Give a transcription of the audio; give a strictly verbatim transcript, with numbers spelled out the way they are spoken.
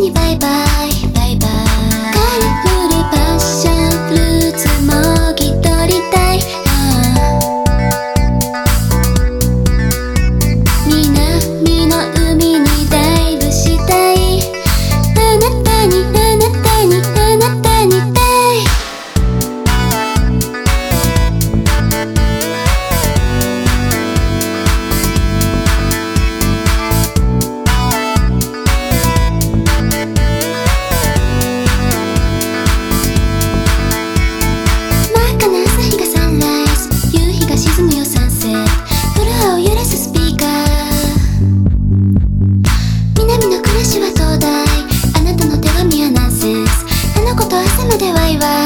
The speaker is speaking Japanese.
にバイバイバイバイ。カラフルパッションフルーツもぎ取りたい。南の海にダイブしたい。あなたにあなたにあなたにたい。真っ赤な朝日がサンライズ、夕日が沈むよサンセット。フロアを揺らすスピーカー。南の暮らしは東大、あなたの手紙はナンセンス。あの子と朝までワイワイ。